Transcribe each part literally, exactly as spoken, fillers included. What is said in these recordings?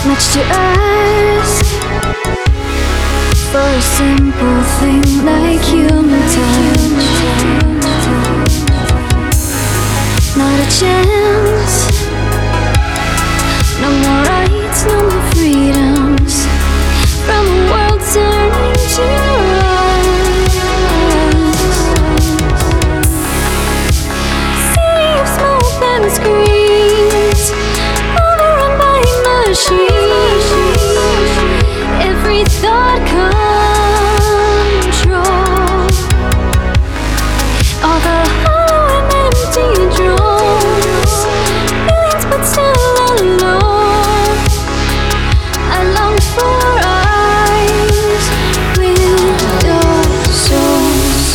much to ask for a simple thing like human touch. Not a chance. No more rights, no more freedoms from a world turning to us. City of smoke and screens, overrun by machines. Every thought control. All the hollow and empty drones. Millions but still alone. I long for eyes with your soul.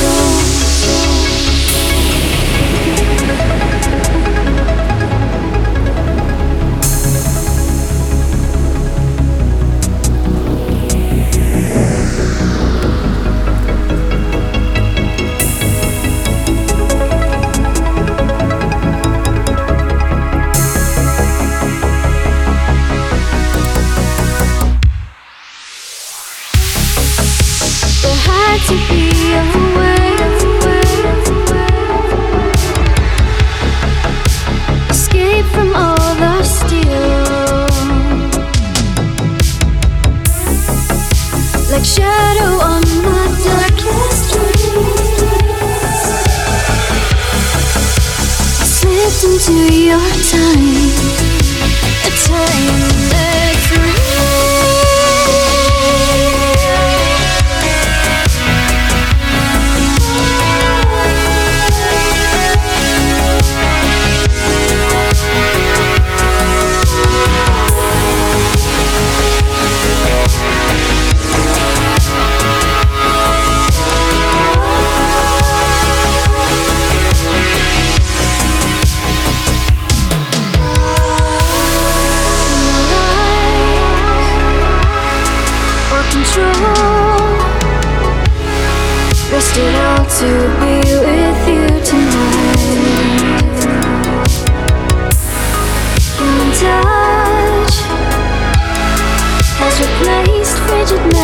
There had to be a way. Escape from all the steel. Like shadow on the darkest streets. I slipped into your time. A time that's real. Control. Risked it all to be with you tonight. Human touch has replaced frigid